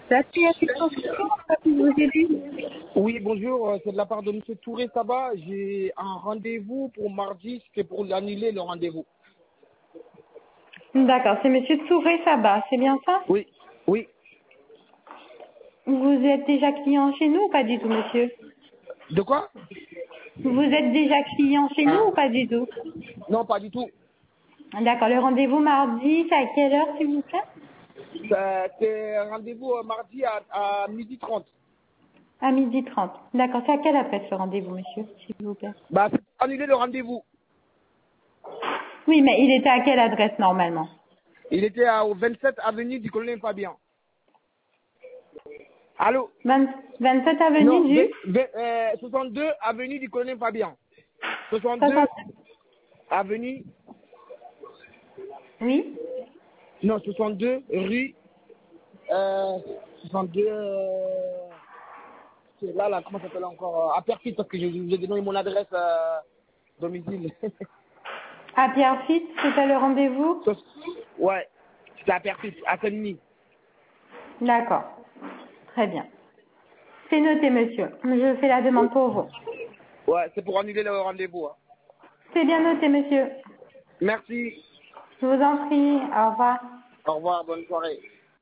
La créatrice construction, ça peut vous aider? Oui, bonjour, c'est de la part de M. Touré Saba. J'ai un rendez-vous pour mardi, c'est pour annuler le rendez-vous. D'accord, c'est Monsieur Touré Sabat, c'est bien ça? Oui, oui. Vous êtes déjà client chez nous ou pas du tout, monsieur? De quoi? Vous êtes déjà client chez nous ou pas du tout? Non, pas du tout. D'accord, le rendez-vous mardi, c'est à quelle heure, s'il vous plaît? C'est un rendez-vous mardi à 12h30. À 12h30. D'accord, c'est à quelle adresse le rendez-vous, monsieur, s'il vous plaît? Bah, c'est pour annuler le rendez-vous. Oui, mais il était à quelle adresse normalement? Il était au 27 avenue du colonel Fabien. Allô? 27 Non, avenue du 62 avenue du colonel Fabien. 62 60. avenue, Oui? non, 62 rue, 62, c'est là, comment ça s'appelle encore? À Perfit, parce que je vous ai donné mon adresse domicile. À Pierrefitte, c'était le rendez-vous? Ouais, c'est à Perfit, à Saint-Denis. D'accord. Très bien. C'est noté, monsieur. Je fais la demande pour vous. Ouais, c'est pour annuler le rendez-vous. Hein. C'est bien noté, monsieur. Merci. Je vous en prie. Au revoir. Au revoir, bonne soirée.